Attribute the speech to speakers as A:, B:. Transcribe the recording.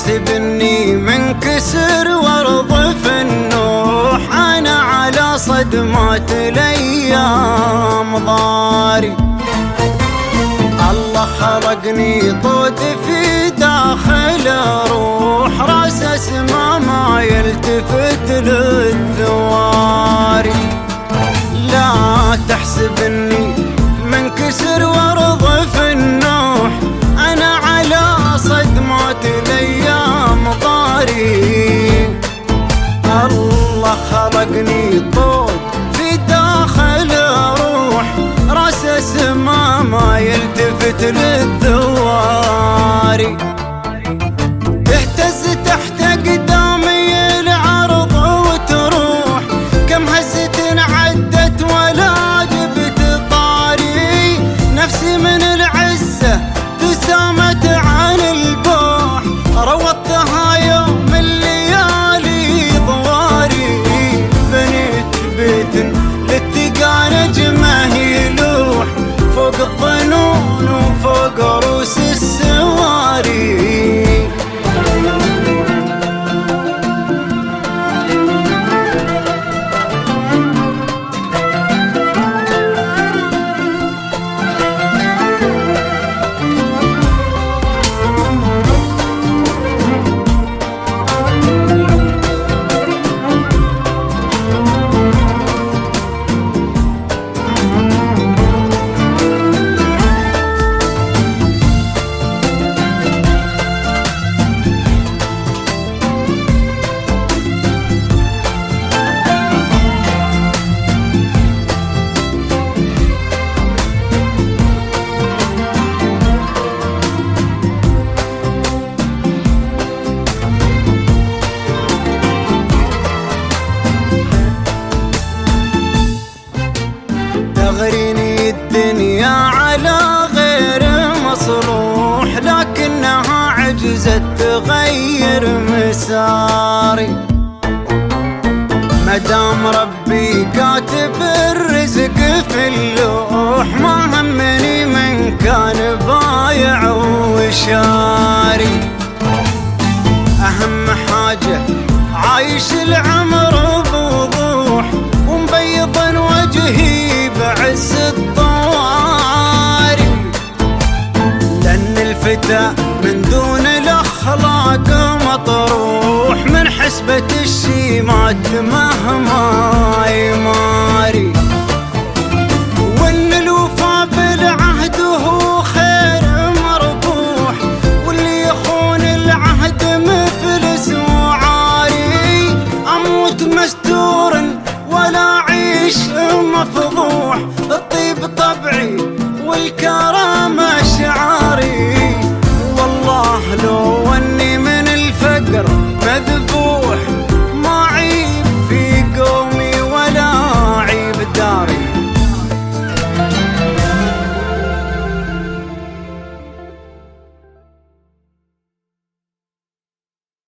A: تحسب اني منكسر وارض في النوح، انا على صدمات الايام ضاري. الله خلقني طود في داخل روح، راس اسمى ما يلتفت للثواري. لا تحسب اني منكسر وارض في النوح، انا على صدمات الايام ضاري. الله خلقني طود في داخل روح، راس اسمى ما يلتفت للثواري. تهتز تحت قدامي العرض وتروح، كم هزة عدت ولا جبت طاري. نفسي من العزة تسامت عن البوح، روضتها يوم الليالي ضواري. بنيت بيت للتقى نجمه يلوح، فوق الظنون وفوق روس السواري. تغريني الدنيا على غير مصلوح، لكنها عجزت تغير مساري. مدام ربي كاتب الرزق في اللوح، ما همني من كان بايع وشاري. أهم حاجة عايش العمر بوضوح، ومبيض وجهي بعز الطواري. لأن الفتى من دون الأخلاق مطروح، من حسبة الشيمات مهما يماري.